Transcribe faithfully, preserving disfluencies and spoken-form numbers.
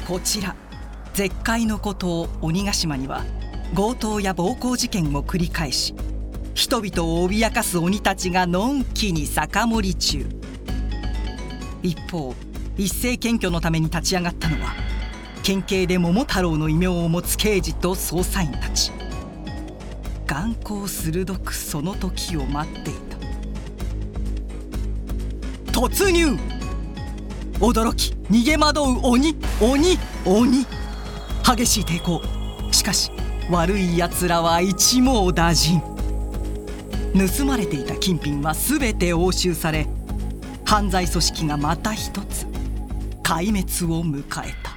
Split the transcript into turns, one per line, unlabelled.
こちら絶海の孤島鬼ヶ島には強盗や暴行事件を繰り返し、人々を脅かす鬼たちがのんきに酒盛り中。一方、一斉検挙のために立ち上がったのは県警で桃太郎の異名を持つ刑事と捜査員たち。眼光鋭くその時を待っていた。突入！驚き逃げ惑う鬼鬼鬼。激しい抵抗。しかし悪いやつらは一網打尽。盗まれていた金品は全て押収され、犯罪組織がまた一つ壊滅を迎えた。